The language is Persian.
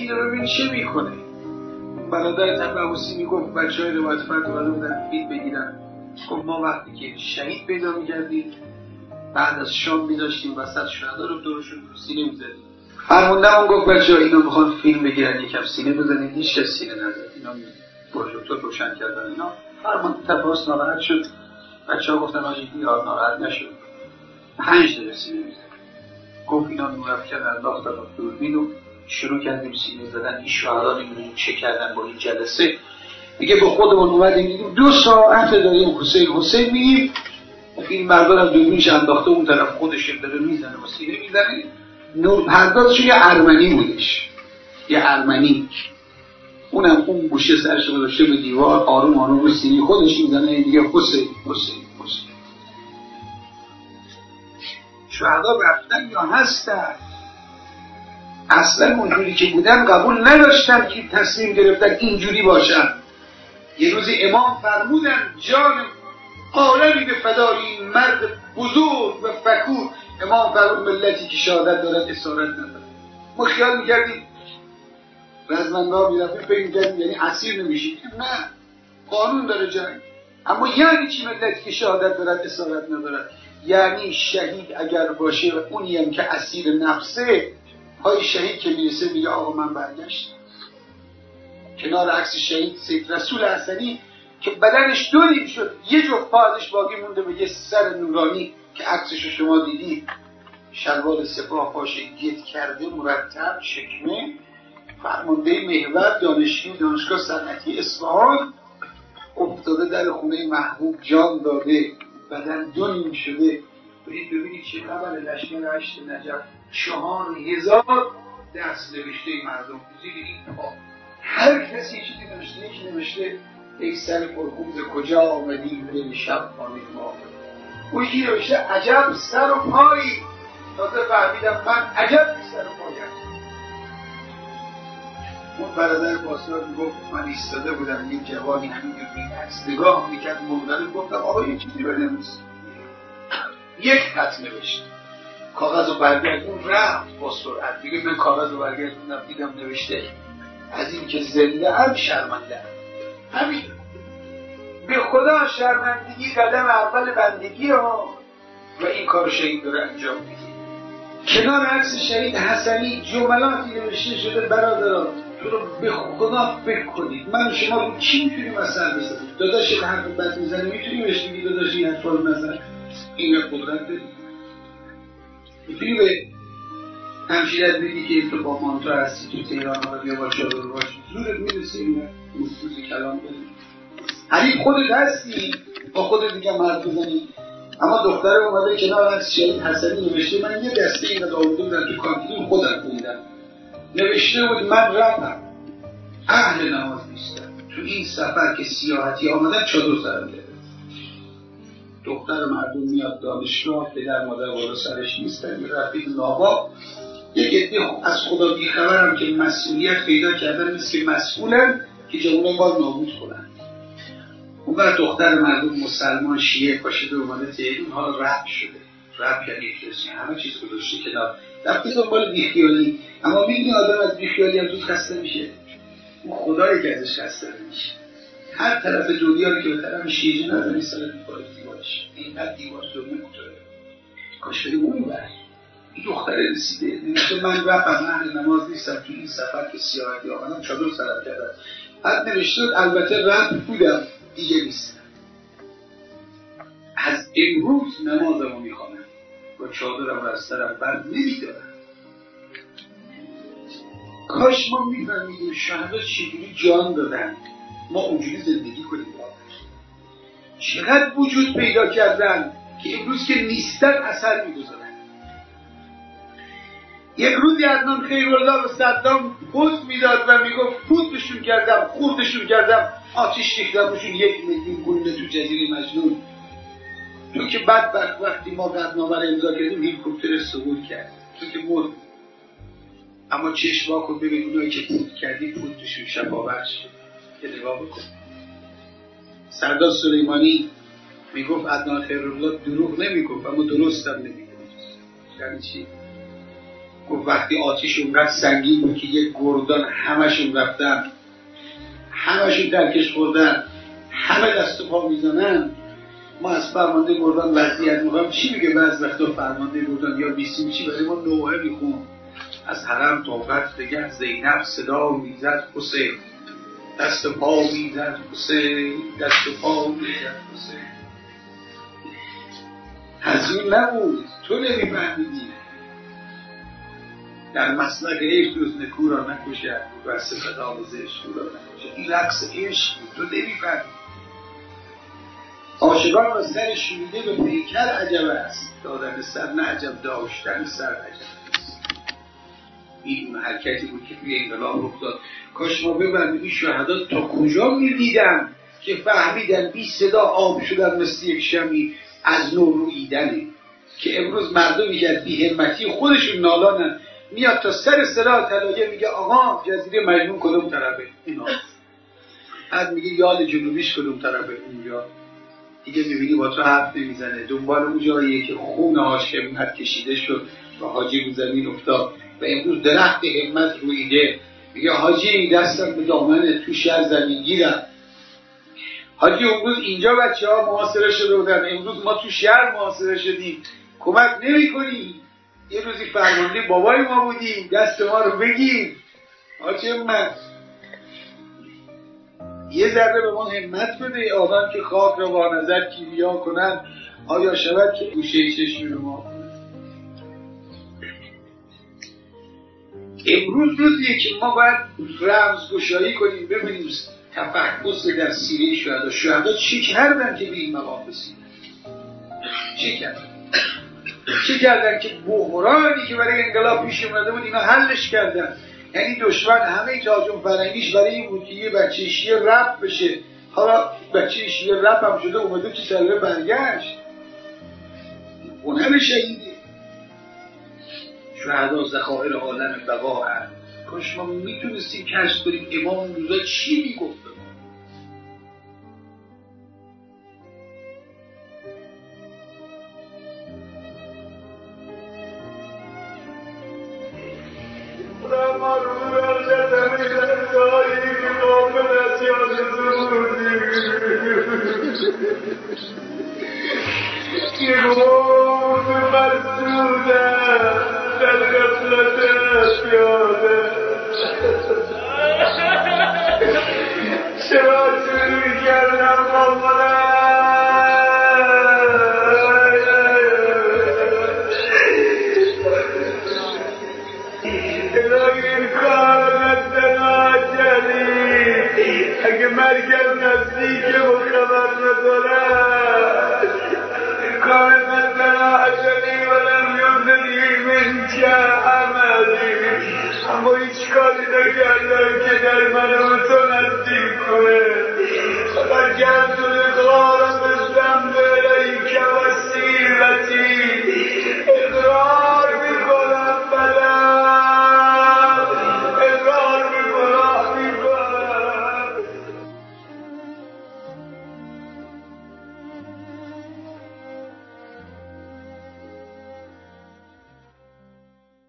این رو ببین چه میکنه. برادر تبعوسی میگفت بچه های روایت فرد اومده بودن فیلم بگیرن، گفت ما وقتی که شهید پیدا میکردیم بعد از شام میداشتیم وسط شهدا رو دورشون رو سینه میزدیم. فرموندمون گفت بچه ها اینا میخوان فیلم بگیرن یکم سینه بزنید، هیچ کس سینه نزد، اینا پروژکتور روشن کردن. اینا فرموند تبعوس ناراحت شد، بچه ها گفتن آجی بیار ناراحت نشد، 5 دقیقه سینه میزدیم. گفت اینا نورافکن انداختن و دوربین و شروع کردیم سینه زدن. این شهدا نمیدونیم چه کردن با این جلسه. دیگه به خودمون اومدیم دیدیم 2 ساعت داریم حسین میگیم. این مردان هم دوربینش انداخته اون طرف، خودش داره میزنه و سینه میزنه. نور پردازش یه ارمنی بودش، یه ارمنی، اونم اون گوشه سرش گذاشته به دیوار، آروم آروم رو سینه خودش میزنه دیگه حسین. شهدا رفتن یا هستن؟ اصلا اونجوری که بودن قبول نداشتن که تصمیم گرفتن اینجوری باشن. یه روزی امام فرمودن جان عالمی به فدای این مرد بزرگ و فکور. امام فرمود ملتی که شهادت دارد اسارت ندارد. ما خیال میکردیم رزمندار میرفتیم فکر میکردیم یعنی اسیر نمیشیم. نه، قانون داره جنگ. اما یعنی چی ملتی که شهادت دارد اسارت ندارد؟ یعنی شهید اگر باشه اونی هم که اسیر نفسه، های شهید که میرسه میگه آقا من برگشت. کنار عکس شهید سید رسول حسنی که بدنش 2 نیم شد، یه جفت پا ازش باقی مونده به یه سر نورانی که عکسشو شما دیدید، شلوار سپاه پاشه گت کرده مرتب شکمه، فرمانده محور دانشگاه صنعتی اصفهان، افتاده در خونه محبوب جان داده، بدن 2 نیم شده. ببینید چه خبر لشکر 8 نجف 4000 دست نوشته مردم زیر این پا. هر کسی چیزی نوشته، یکی نوشته ای سر پرخوز کجا آمدی به شب خانه ما. اون یکی نوشته عجب سر و پایی. تازه فهمیدم من عجب سر و پایم. اون برادر پاسدار میگفت من ایستاده بودم، یک جوانی همین که به عکس نگاه میکرد مردن، گفتم آقا یه چیزی بنویس. یک خط نوشت، کاغذ رو برگردون رفت با سرعت. دیگه من کاغذ رو برگردوندم دیدم نوشته از این که زنده هم شرمنده هم. همین به خدا شرمندگی قدم اول بندگی ها و این کار شهید داره انجام میده. کنار عکس شهید حسنی جملاتی نوشته شده برادران تو رو به خدا فکر کنید، من شما رو چی میتونیم از سر بزنیم؟ داداش یه حرف بد میزنه میتونی بهش بگی داداش این حرف رو نزن؟ این قدرت داریم. میتونی به همشیرت بگی که تو با مانتو هستی تو تهران ها بیا با چادر باش، زورت میرسه این مستوز کلام بدیم. حریف خودت هستی با خودت دیگه مرد بزنی. اما دختر اومده کنار از شهید حسنی نوشته من یه دسته این رو آورده بودم تو کانتین خودم خوندم، نوشته بود من رفتم اهل نماز نیستم، تو این سفر که سیاحتی آمدن چادر سرم گرفت. دختر مردم میاد دانشگاه، پدر مادر بالا سرش نیستن، یه رفیق نابا، یک عده از خدا بیخبرم که مسئولیت پیدا کردن نیست که مسئولن که جوانان باز نابود کنن. اون وقت دختر مردم مسلمان شیعه پاشده اومده تهران، حالا رب شده. رب یعنی افلسی، همه چیز گذاشته کنار، رفته دنبال بیخیالی. اما میدونی آدم از بیخیالی هم زود خسته میشه. اون خدایی که ازش خسته میشه. هر طرف دنیا رو که به طرف شیعه نزنی سر دیوار دیوارش، اینقدر دیوار دنیا کوتاهه. کاش بریم اون ور. این دختر رسیده نوشته من رفتم اهل نماز نیستم، تو این سفر که سیاحتی آمدم چادر سرم کردم. بعد نوشته البته رب بودم دیگه نیستم، از امروز نمازمو میخوانم و چادرم رو از سرم بر نمیدارم. کاش ما میفهمیدیم شهدا چجوری جان دادن، ما اونجوری زندگی کنیم. چقدر وجود پیدا کردن که امروز که نیستن اثر میگذارن. یک روزی عدنان خیرالله به صدام پوز میداد و میگفت پوزشون کردم، خوردشون کردم، آتیش ریختم روشون 1,000,000 گلوله تو جزیره مجنون. تو که بدبخت وقتی ما قطعنامه رو امضا کردیم هلیکوپتر سقوط کرد، تو که مرد. اما چشم وا کن ببین اونایی که پود کردی پودشون شفاور شد. که نگاه بکن. سردار سلیمانی میگفت عدنان خیرالله دروغ نمیگفت اما درست هم نمیگفت. یعنی چی؟ گفت وقتی آتیش اونقدر سنگین بود که یک گردان همشون رفتن، همشون درکش خوردن، همه دست و پا میزنن، ما از فرمانده گردان وضعیت میخوایم چی میگه؟ بعض وقتا فرمانده گردان یا بیسیم چی برای ما نوعه میخون از حرم طاقت بگه زینب صدا میزد حسین، دست و پا میزد حسین، دست و پا میزد حسین. هزین نبود، تو نمیفهمیدی. در مسلک عشق روز نکو را نکشد و صفت آموزش او را نکشد. این رقص عشق بود، تو نمیفهمیدی. عاشقان و سر شوریده به پیکر عجب است، دادن سر نه عجب، داشتن سر عجب است. این حرکتی بود که توی انقلاب رخ داد. کاش ما ببرمیم شهدا تا کجا میدیدن که فهمیدن بی صدا آب شدن مثل یک شمی از نور رویدنه، که امروز مردمی که از بی همتی خودشون نالانن میاد تا سر صدا طلایه میگه آقا جزیره مجنون کدوم طرفه؟ اینا بعد میگه یال جنوبیش کدوم طرفه؟ اونجا. دیگه میبینی با تو حرف نمیزنه، دنبال اون جاییه که خونهاش همت کشیده شد و حاجی رو زمین افتاد و امروز درخت همت رویده. میگه حاجی دستم به دامن تو شهر زمین گیرم. حاجی امروز اینجا بچه ها محاصره شده بودن، امروز ما تو شهر محاصره شدیم، کمک نمی کنی؟ یه روزی فرمانده بابای ما بودی، دست ما رو بگیر. حاجی من یه ذره به ما همت بده، آدم که خاک رو با نظر کیمیا کنن آیا شود که گوشه چشم ما. امروز روزیه که ما باید رمزگشایی کنیم، ببینیم تفحص در سیره شهدا. شهدا چی کردن که به این مقام رسیدن؟ چی کردن که بحرانی که برای انقلاب پیش اومده بود اینا حلش کردن؟ یعنی دشمن همه تاجم فرنگیش برای این بود که یه بچه شیعه رپ بشه، حالا بچه شیعه رپ هم شده اومده تو سلوه برگشت. اون همه شهیده. شهدا ذخایر عالم بقا هست. کاش ما میتونستیم کشف کنیم امام اون روزا چی میگفت. که روز مسعوده در غفلت پیاده چرا چوری کردم مامانه الهی کارت ناجلی اگه مرگم نزدیک و خبر ندارم کارت ناجلی ولم یوزنی من چه عملی، اما هیچ کاری نکردم که در منو تو نزدیک کنه. خدا گردون کار